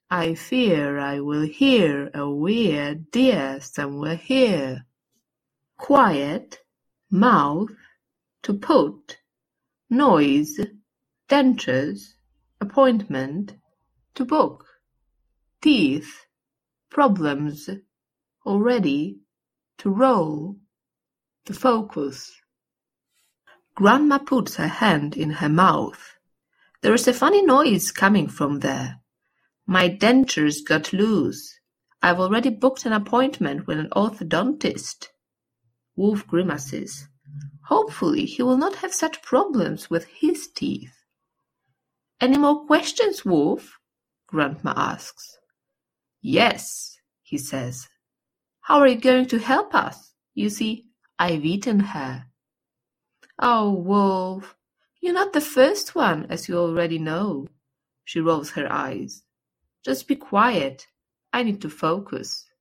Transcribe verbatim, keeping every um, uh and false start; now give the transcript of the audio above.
I fear I will hear a weird deer somewhere here. Quiet, mouth, to put, noise, dentures, appointment, to book, teeth, problems, already, to roll, to focus. Grandma puts her hand in her mouth. There is a funny noise coming from there. My dentures got loose. I've already booked an appointment with an orthodontist. Wolf grimaces. Hopefully he will not have such problems with his teeth. Any more questions, Wolf? Grandma asks. Yes, he says. How are you going to help us? You see, I've eaten her. Oh, Wolf, you're not the first one, as you already know. She rolls her eyes. Just be quiet. I need to focus.